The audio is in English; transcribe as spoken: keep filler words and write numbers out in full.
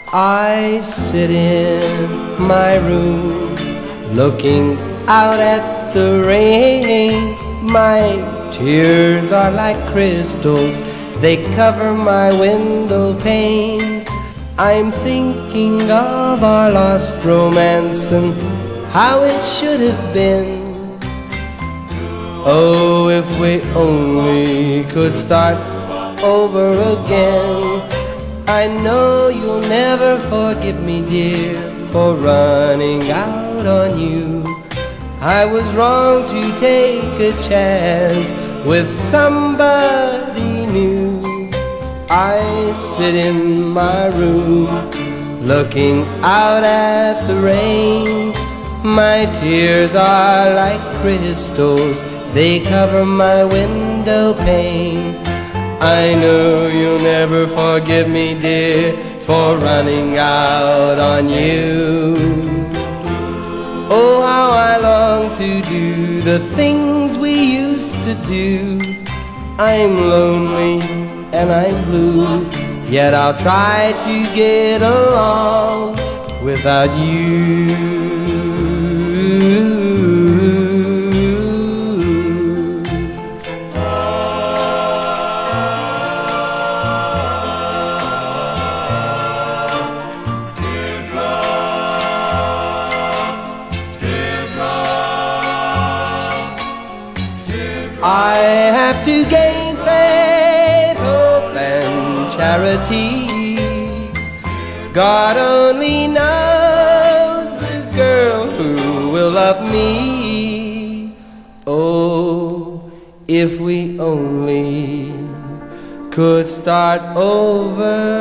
I sit in my room, looking out at the rain. My tears are like crystals, they cover my window pane. I'm thinking of our lost romance and how it should have been. Oh, if we only could start over again. I know you'll never forgive me, dear, for running out on you. I was wrong to take a chance with somebody new. I sit in my room, looking out at the rain. My tears are like crystals, they cover my window pane. I know you'll never forgive me, dear, for running out on you. Oh, how I long to do the things we used to do. I'm lonely and I'm blue, yet I'll try to get along without you. I have to gain faith, hope, and charity. God only knows the girl who will love me. Oh, if we only could start over